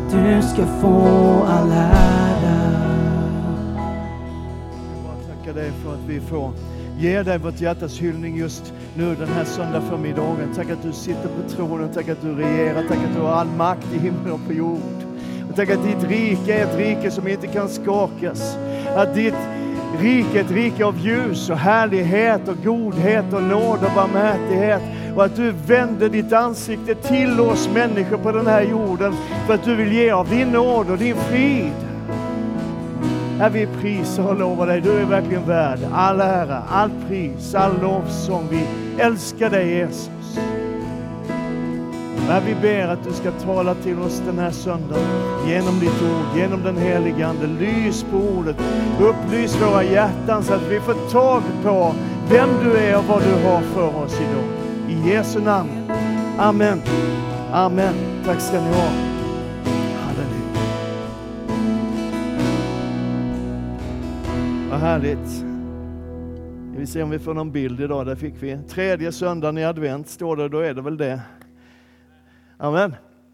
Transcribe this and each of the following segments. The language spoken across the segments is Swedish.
du ska få all ära. Jag tackar dig för att vi får ge dig vårt hjärtas hyllning just nu den här söndag förmiddagen. Tack att du sitter på tronen, tack att du regerar, tack att du har all makt i himlen och på jord. Och tack att ditt rike är ett rike som inte kan skakas. Att ditt rike är ett rike av ljus och härlighet och godhet och nåd och barmhärtighet. Och att du vänder ditt ansikte till oss människor på den här jorden för att du vill ge av din nåd och din frid. Här vi prisar och lovar dig, du är verkligen värd all ära, all pris, all lovsång. Vi älskar dig Jesus. Men vi ber att du ska tala till oss den här söndagen genom ditt ord, genom den helige Ande. Lys på ordet, upplys våra hjärtan så att vi får tag på vem du är och vad du har för oss idag. I Jesu namn. Amen. Amen. Tack ska ni ha. Halleluja. Vad härligt. Vi ser om vi får någon bild idag. Där fick vi 3:e söndagen i advent. Står det, då är det väl det. Amen.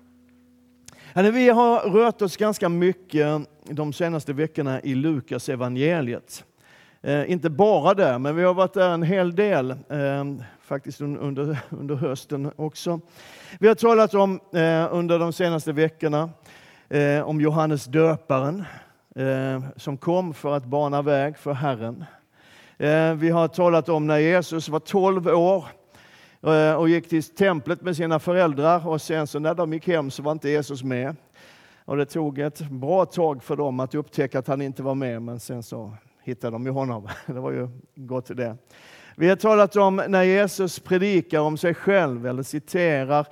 Vi har rört oss ganska mycket de senaste veckorna i Lukas evangeliet. Inte bara där, men vi har varit där en hel del. Faktiskt under hösten också. Vi har talat om under de senaste veckorna om Johannes döparen som kom för att bana väg för Herren. Vi har talat om när Jesus var 12 år och gick till templet med sina föräldrar, och sen så när de gick hem så var inte Jesus med. Och det tog ett bra tag för dem att upptäcka att han inte var med, men sen så hittade de ju honom. Det var ju gott det. Vi har talat om när Jesus predikar om sig själv eller citerar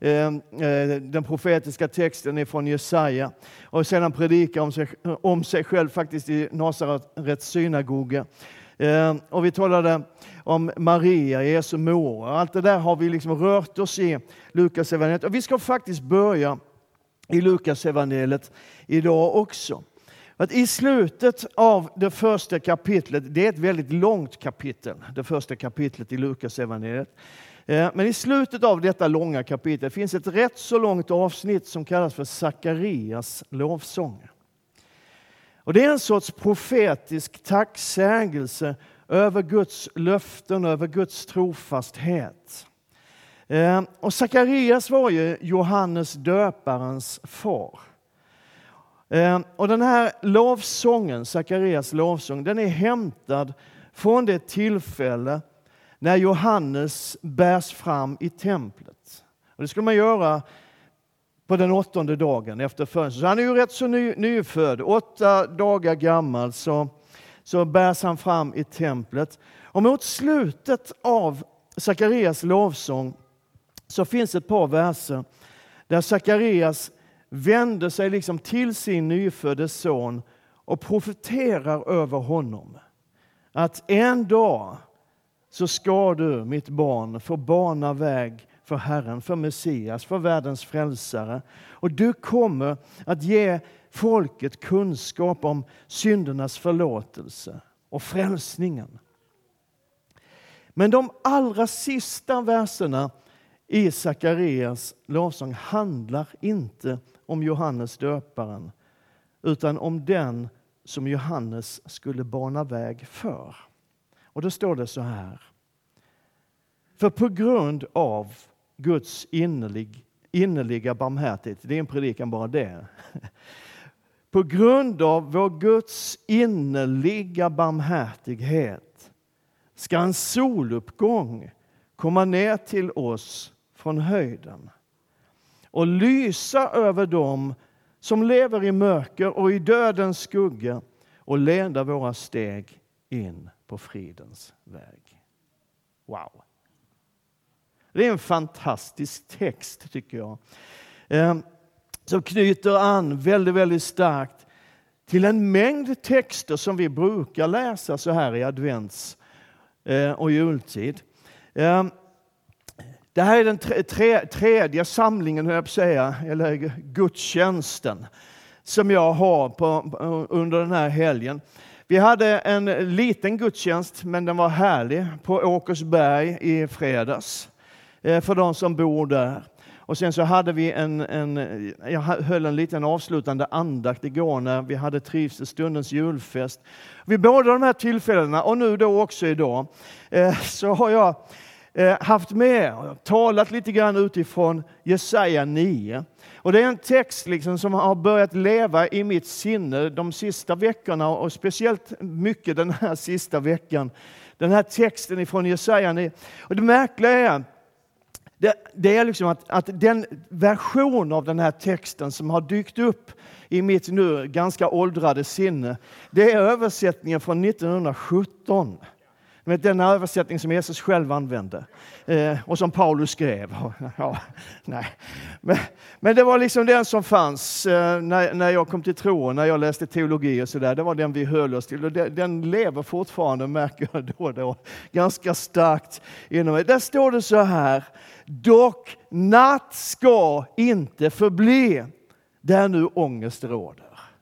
den profetiska texten ifrån Jesaja, och sedan predikar om sig själv faktiskt i Nasarets synagoga. Och vi talade om Maria, Jesu mor. Allt det där har vi liksom rört oss i Lukas evangeliet. Och vi ska faktiskt börja i Lukas evangeliet idag också. Att i slutet av det första kapitlet, det är ett väldigt långt kapitel, det första kapitlet i Lukas evangeliet. Men i slutet av detta långa kapitel finns ett rätt så långt avsnitt som kallas för Sakarias lovsång. Och det är en sorts profetisk tacksägelse över Guds löften, över Guds trofasthet. Och Sakarias var ju Johannes döparens far. Och den här lovsången, Sakarias lovsång, den är hämtad från det tillfälle när Johannes bärs fram i templet. Och det skulle man göra på den 8:e dagen efter födelsen. Så han är ju rätt så nyfödd, 8 dagar gammal, så bärs han fram i templet. Och mot slutet av Sakarias lovsång så finns ett par verser där Sakarias vänder sig liksom till sin nyfödde son och profeterar över honom. Att en dag så ska du, mitt barn, få bana väg för Herren, för Messias, för världens frälsare. Och du kommer att ge folket kunskap om syndernas förlåtelse och frälsningen. Men de allra sista verserna i Sakarias lovsång handlar inte om Johannes döparen, utan om den som Johannes skulle bana väg för. Och då står det så här: för på grund av Guds innerliga barmhärtighet, det är en predikan bara det. På grund av vår Guds innerliga barmhärtighet ska en soluppgång komma ner till oss från höjden och lysa över dem som lever i mörker och i dödens skugga och leda våra steg in på fridens väg. Wow! Det är en fantastisk text, tycker jag. Som knyter an väldigt, väldigt starkt till en mängd texter som vi brukar läsa så här i advents- och jultid. Det här är den tredje samlingen, höll jag på att säga, eller gudstjänsten som jag har under den här helgen. Vi hade en liten gudstjänst, men den var härlig, på Åkersberg i fredags för de som bor där. Och sen så hade vi jag höll en liten avslutande andakt igår när vi hade trivselstundens julfest. Vid båda de här tillfällena, och nu då också idag, så har jag haft med och talat lite grann utifrån Jesaja 9. Och det är en text liksom som har börjat leva i mitt sinne de sista veckorna, och speciellt mycket den här sista veckan. Den här texten ifrån Jesaja 9. Och det märkliga är, det är liksom att den version av den här texten som har dykt upp i mitt nu ganska åldrade sinne, det är översättningen från 1917. Den översättning som Jesus själv använde och som Paulus skrev. Ja, nej. Men det var liksom den som fanns när jag kom till tro, när jag läste teologi och sådär. Det var den vi höll oss till. Och den lever fortfarande, märker jag då, ganska starkt inom mig. Där står det så här: dock natt ska inte förbli där nu ångest råder.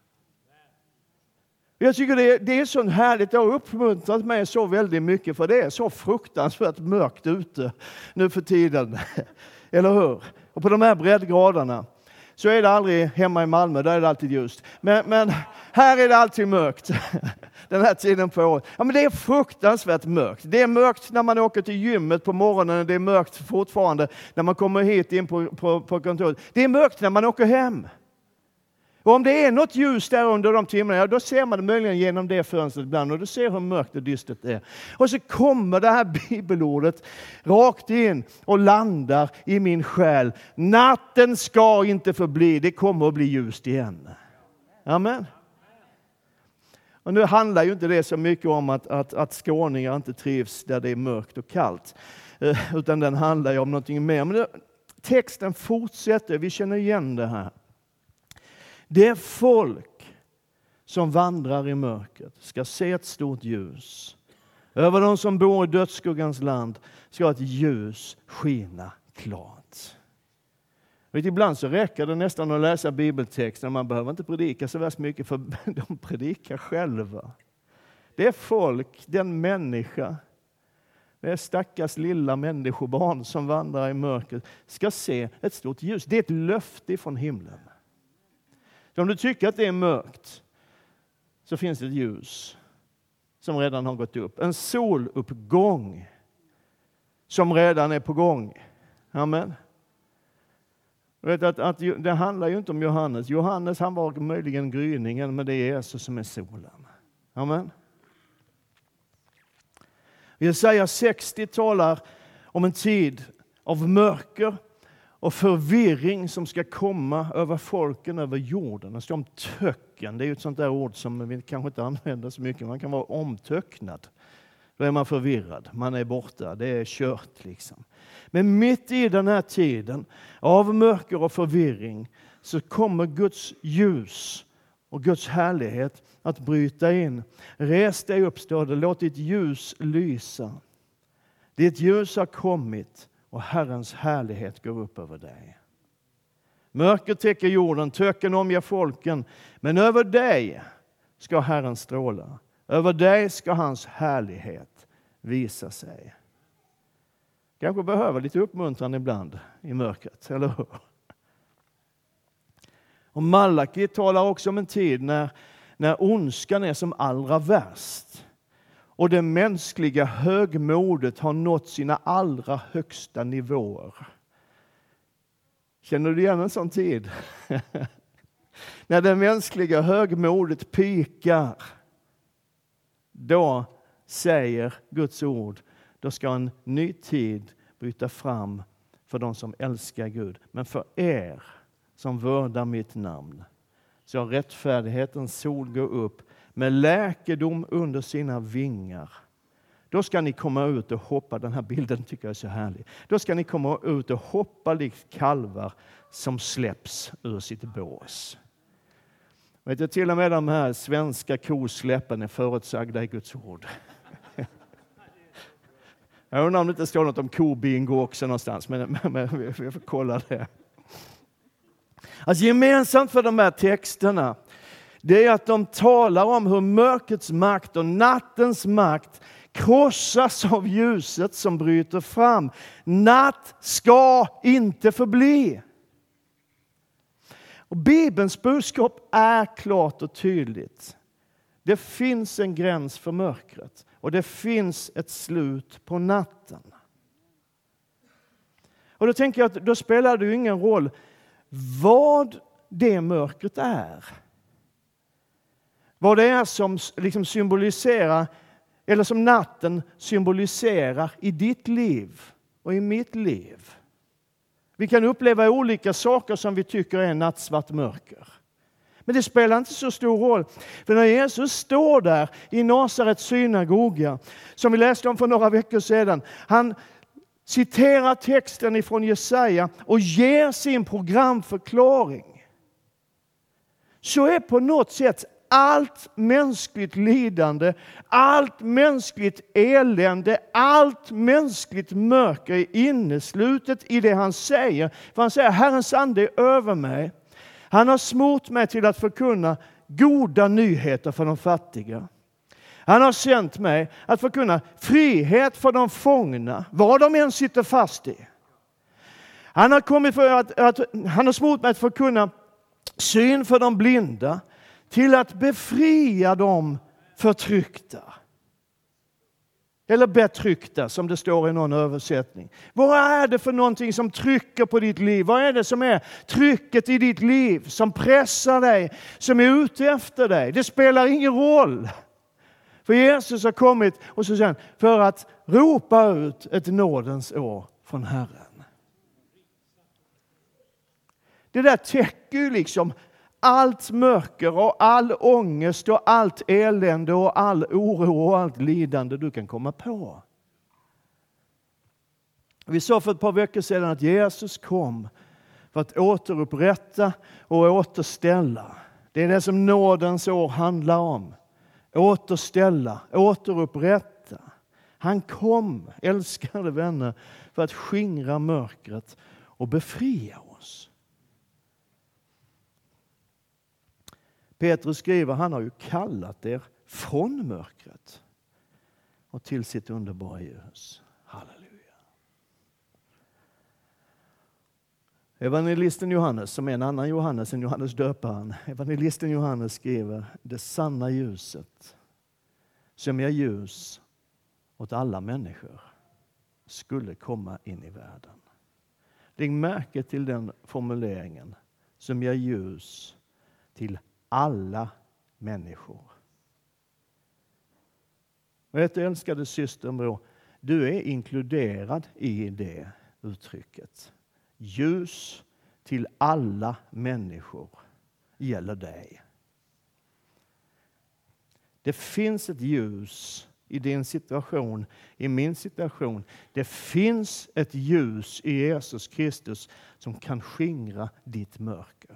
Jag tycker det är så härligt, det har uppmuntrat mig så väldigt mycket, för det är så fruktansvärt mörkt ute nu för tiden. Eller hur? Och på de här breddgraderna så är det aldrig hemma i Malmö, där är det alltid ljust. Men här är det alltid mörkt den här tiden på året. Ja, men det är fruktansvärt mörkt. Det är mörkt när man åker till gymmet på morgonen, det är mörkt fortfarande när man kommer hit in på kontoret. Det är mörkt när man åker hem. Och om det är något ljus där under de timmarna, ja, då ser man det möjligen genom det fönstret ibland, och du ser hur mörkt och dystert det är. Och så kommer det här bibelordet rakt in och landar i min själ. Natten ska inte förbli, det kommer att bli ljust igen. Amen. Och nu handlar ju inte det så mycket om att skåningar inte trivs där det är mörkt och kallt, utan den handlar ju om någonting mer. Men texten fortsätter, vi känner igen det här. Det folk som vandrar i mörkret ska se ett stort ljus. Över de som bor i dödsskuggans land ska ett ljus skina klart. Ibland så räcker det nästan att läsa bibeltexten. Man behöver inte predika så värst mycket, för de predikar själva. Det är folk, den människa, det är stackars lilla människobarn som vandrar i mörkret, ska se ett stort ljus. Det är ett löfte från himlen. Så om du tycker att det är mörkt, så finns det ett ljus som redan har gått upp. En soluppgång som redan är på gång. Amen. Att det handlar ju inte om Johannes. Johannes, han var möjligen gryningen, men det är Jesus som är solen. Amen. Jesaja 60 talar om en tid av mörker och förvirring som ska komma över folken, över jorden. Det står om töcken. Det är ju ett sånt där ord som vi kanske inte använder så mycket. Man kan vara omtöcknad. Då är man förvirrad. Man är borta. Det är kört liksom. Men mitt i den här tiden av mörker och förvirring så kommer Guds ljus och Guds härlighet att bryta in. Res dig upp, står det. Låt ditt ljus lysa. Ditt ljus har kommit och Herrens härlighet går upp över dig. Mörker täcker jorden, töcken omger folken, men över dig ska Herren stråla. Över dig ska hans härlighet visa sig. Kanske behöver lite uppmuntran ibland i mörkret, eller hur? Och Malaki talar också om en tid när ondskan är som allra värst. Och det mänskliga högmodet har nått sina allra högsta nivåer. Känner du igen en sån tid? När det mänskliga högmodet pikar, då säger Guds ord, då ska en ny tid bryta fram för de som älskar Gud. Men för er som vördar mitt namn, så rättfärdighetens sol går upp med läkedom under sina vingar. Då ska ni komma ut och hoppa. Den här bilden tycker jag är så härlig. Då ska ni komma ut och hoppa likt kalvar som släpps ur sitt bås. Vet du, till och med de här svenska kosläppen är förutsagda i Guds ord. Jag undrar om det inte står något om kobingo också någonstans, men vi får kolla det. Alltså gemensamt för de här texterna, det är att de talar om hur mörkrets makt och nattens makt krossas av ljuset som bryter fram. Natt ska inte förbli. Och Bibelns budskap är klart och tydligt. Det finns en gräns för mörkret och det finns ett slut på natten. Och då tänker jag att då spelar det ju ingen roll vad det mörkret är. Vad det är som liksom symboliserar, eller som natten symboliserar i ditt liv och i mitt liv. Vi kan uppleva olika saker som vi tycker är nattsvart mörker. Men det spelar inte så stor roll. För när Jesus står där i Nasarets synagoga, som vi läste om för några veckor sedan, han citerar texten ifrån Jesaja och ger sin programförklaring. Så är på något sätt allt mänskligt lidande, allt mänskligt elände, allt mänskligt mörker är inneslutet i det han säger. För han säger, Herrens ande är över mig. Han har smort mig till att förkunna goda nyheter för de fattiga. Han har sänt mig att förkunna frihet för de fångna, vad de än sitter fast i. Han har kommit för han har smort mig att förkunna syn för de blinda, till att befria de förtryckta. Eller betryckta, som det står i någon översättning. Vad är det för någonting som trycker på ditt liv? Vad är det som är trycket i ditt liv, som pressar dig, som är ute efter dig? Det spelar ingen roll. För Jesus har kommit och så sen för att ropa ut ett nådens år från Herren. Det där täcker ju liksom allt mörker och all ångest och allt elände och all oro och allt lidande du kan komma på. Vi sa för ett par veckor sedan att Jesus kom för att återupprätta och återställa. Det är det som nådens år handlar om. Återställa, återupprätta. Han kom, älskade vänner, för att skingra mörkret och befria oss. Petrus skriver, han har ju kallat er från mörkret och till sitt underbara ljus. Halleluja. Evangelisten Johannes, som är en annan Johannes än Johannes döparen. Evangelisten Johannes skriver, det sanna ljuset som ger ljus åt alla människor skulle komma in i världen. Lägg märke till den formuleringen, som ger ljus till alla människor. Och vet du, älskade syster och bror, du är inkluderad i det uttrycket. Ljus till alla människor gäller dig. Det finns ett ljus i din situation, i min situation. Det finns ett ljus i Jesus Kristus som kan skingra ditt mörker.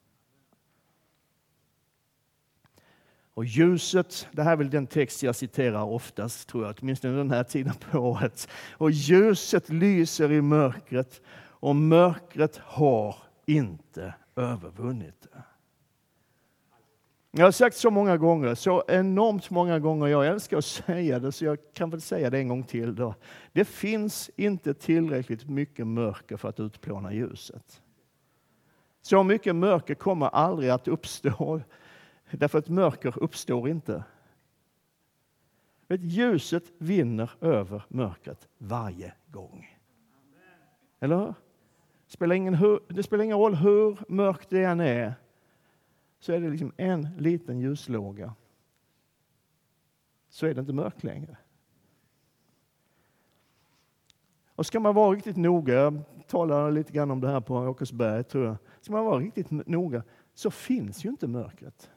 Och ljuset, det här är väl den text jag citerar oftast, tror jag, åtminstone den här tiden på året. Och ljuset lyser i mörkret och mörkret har inte övervunnit det. Jag har sagt så många gånger, så enormt många gånger, jag älskar att säga det, så jag kan väl säga det en gång till då. Det finns inte tillräckligt mycket mörker för att utplåna ljuset. Så mycket mörker kommer aldrig att uppstå, därför att mörker uppstår inte. Ljuset vinner över mörkret varje gång. Eller hur? Det spelar ingen roll hur mörkt det än är, så är det liksom en liten ljuslåga. Så är det inte mörkt längre. Och ska man vara riktigt noga, jag talar lite grann om det här på Åkersberg, tror jag. Ska man vara riktigt noga, så finns ju inte mörkret.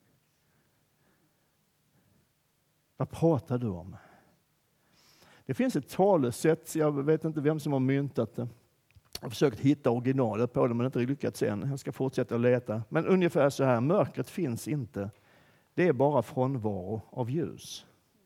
Vad pratar du om? Det finns ett talesätt, jag vet inte vem som har myntat det. Jag har försökt hitta originalet på det, men inte lyckats än. Jag ska fortsätta att leta. Men ungefär så här, mörkret finns inte. Det är bara frånvaro av ljus.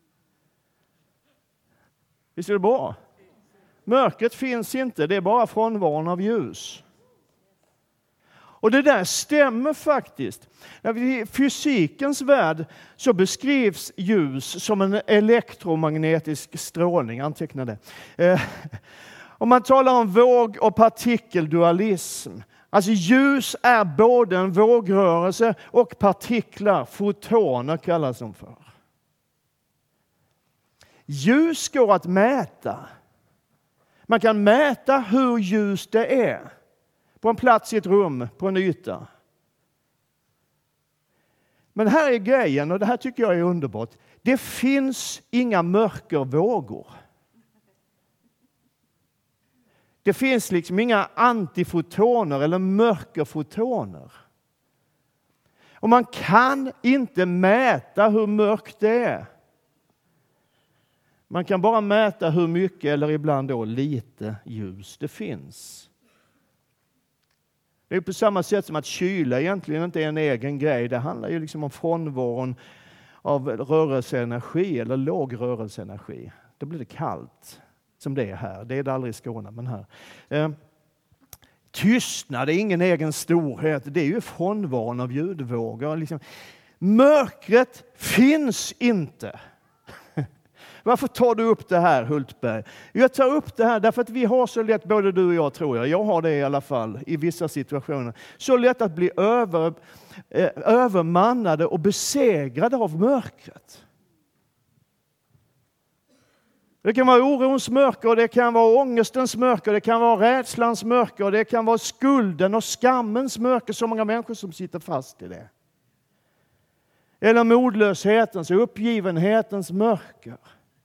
Visst är det bra? Mörkret finns inte, det är bara frånvaron av ljus. Och det där stämmer faktiskt. I fysikens värld så beskrivs ljus som en elektromagnetisk strålning. Anteckna det. Om man talar om våg- och partikeldualism. Alltså ljus är både en vågrörelse och partiklar, fotoner kallas de för. Ljus går att mäta. Man kan mäta hur ljus det är. På en plats i ett rum, på en yta. Men här är grejen, och det här tycker jag är underbart. Det finns inga mörkervågor. Det finns liksom inga antifotoner eller mörkerfotoner. Och man kan inte mäta hur mörkt det är. Man kan bara mäta hur mycket eller ibland då lite ljus det finns. Det är på samma sätt som att kyla egentligen inte är en egen grej. Det handlar ju liksom om frånvaron av rörelseenergi eller låg rörelseenergi. Då blir det kallt som det är här. Det är det aldrig i Skåne, men här. Tystnad är ingen egen storhet. Det är ju frånvaron av ljudvågor. Liksom. Mörkret finns inte. Varför tar du upp det här, Hultberg? Jag tar upp det här därför att vi har så lätt, både du och jag tror jag. Jag har det i alla fall i vissa situationer. Så lätt att bli övermannade och besegrade av mörkret. Det kan vara orons mörker, det kan vara ångestens mörker, det kan vara rädslans mörker, det kan vara skulden och skammens mörker. Så många människor som sitter fast i det. Eller modlöshetens och uppgivenhetens mörker.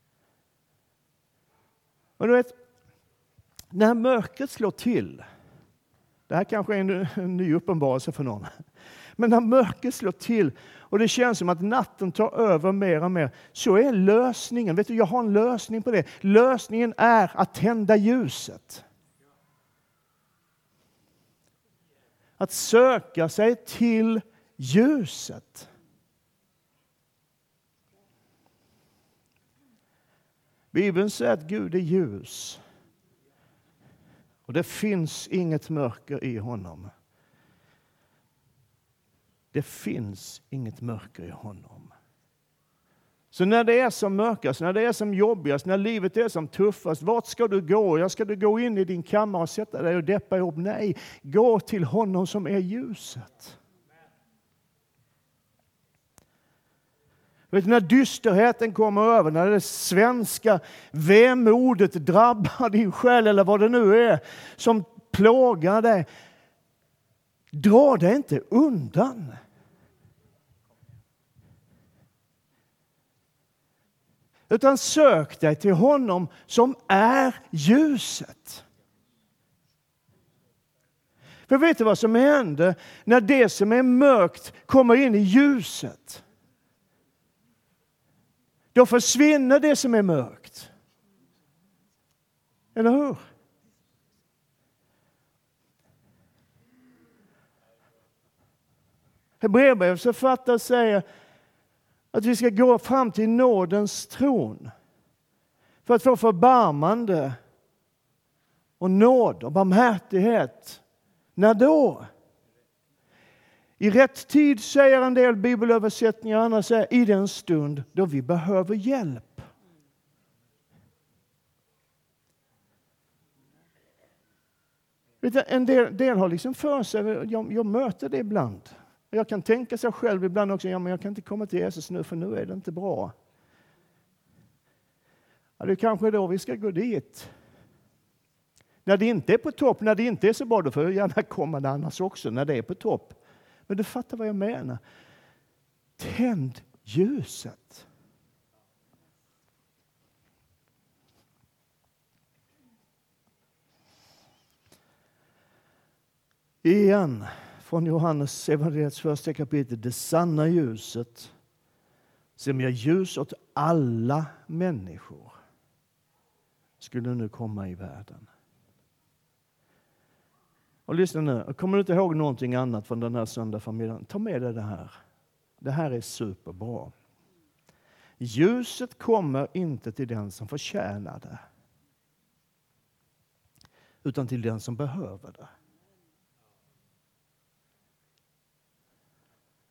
Och du vet, när mörkret slår till, det här kanske är en ny uppenbarelse för någon, men när mörkret slår till och det känns som att natten tar över mer och mer, så är lösningen, vet du, jag har en lösning på det. Lösningen är att tända ljuset. Att söka sig till ljuset. Bibeln säger att Gud är ljus. Och det finns inget mörker i honom. Det finns inget mörker i honom. Så när det är som mörkast, när det är som jobbigast, när livet är som tuffast, vart ska du gå? Ska du gå in i din kammare och sätta dig och deppa ihop? Nej, gå till honom som är ljuset. Vet du, när dysterheten kommer över, när det svenska vemodet drabbar din själ eller vad det nu är som plågar dig, dra dig inte undan. Utan sök dig till honom som är ljuset. För vet du vad som händer när det som är mörkt kommer in i ljuset? Då försvinner det som är mörkt. Eller hur? Hebreerbrevets författare säger att vi ska gå fram till nådens tron för att få förbarmande och nåd och barmhärtighet. När då? I rätt tid, säger en del bibelöversättningar, andra säger i den stund då vi behöver hjälp. En del har liksom för sig, jag möter det ibland. Jag kan tänka sig själv ibland också, men jag kan inte komma till Jesus nu för nu är det inte bra. Ja, det är kanske då vi ska gå dit. När det inte är på topp, när det inte är så bra, då får jag gärna komma där annars också, när det är på topp. Men du fattar vad jag menar. Tänd ljuset. Igen från Johannes evangeliets första kapitel. Det sanna ljuset som ger ljus åt alla människor skulle nu komma i världen. Och lyssna nu, kommer du inte ihåg någonting annat från den här söndagsfamiljen? Ta med dig det här. Det här är superbra. Ljuset kommer inte till den som förtjänar det, utan till den som behöver det.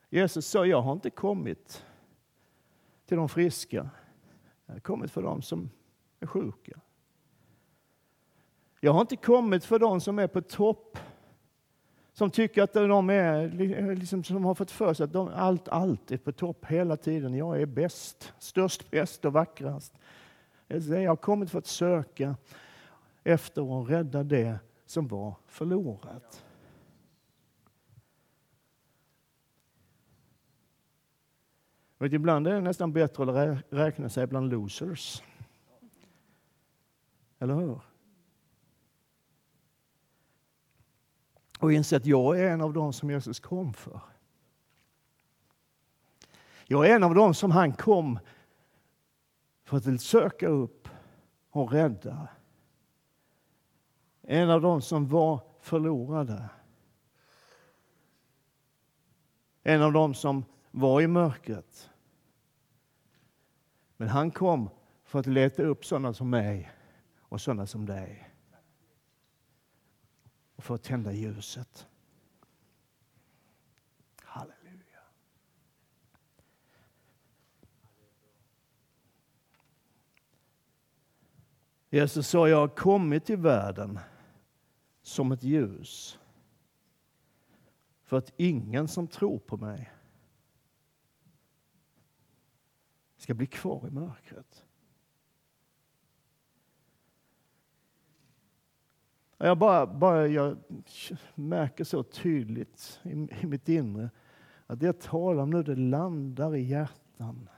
Jesus sa, jag har inte kommit till de friska. Jag har kommit för de som är sjuka. Jag har inte kommit för de som är på topp. Som tycker att de är, liksom, som har fått för sig att allt är på topp hela tiden. Jag är bäst, störst, bäst och vackrast. Jag har kommit för att söka efter att rädda det som var förlorat. Vet, ibland är det nästan bättre att räkna sig bland losers. Eller hur? Och inse att jag är en av dem som Jesus kom för. Jag är en av dem som han kom för att söka upp och rädda. En av dem som var förlorade. En av dem som var i mörkret. Men han kom för att leta upp sådana som mig och sådana som dig. Och för att tända ljuset. Halleluja. Jesus sa, jag har kommit till världen som ett ljus. För att ingen som tror på mig ska bli kvar i mörkret. Jag märker så tydligt i mitt inre att det jag talar om nu, det landar i hjärtan.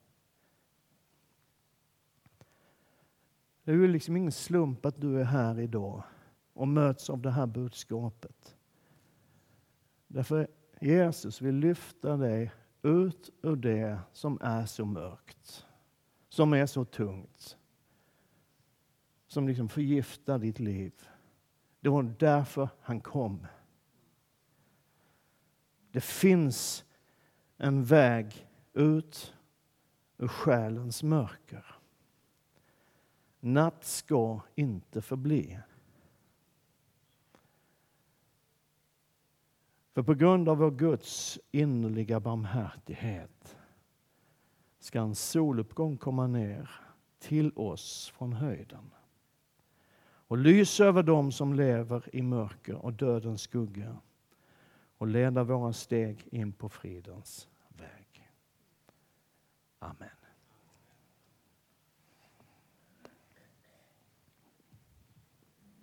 Det är ju liksom ingen slump att du är här idag och möts av det här budskapet. Därför Jesus vill lyfta dig ut ur det som är så mörkt, som är så tungt, som liksom förgiftar ditt liv. Det var därför han kom. Det finns en väg ut ur själens mörker. Natt ska inte förbli. För på grund av vår Guds innerliga barmhärtighet ska en soluppgång komma ner till oss från höjden och lysa över dem som lever i mörker och dödens skugga och leda våra steg in på fridens väg. Amen.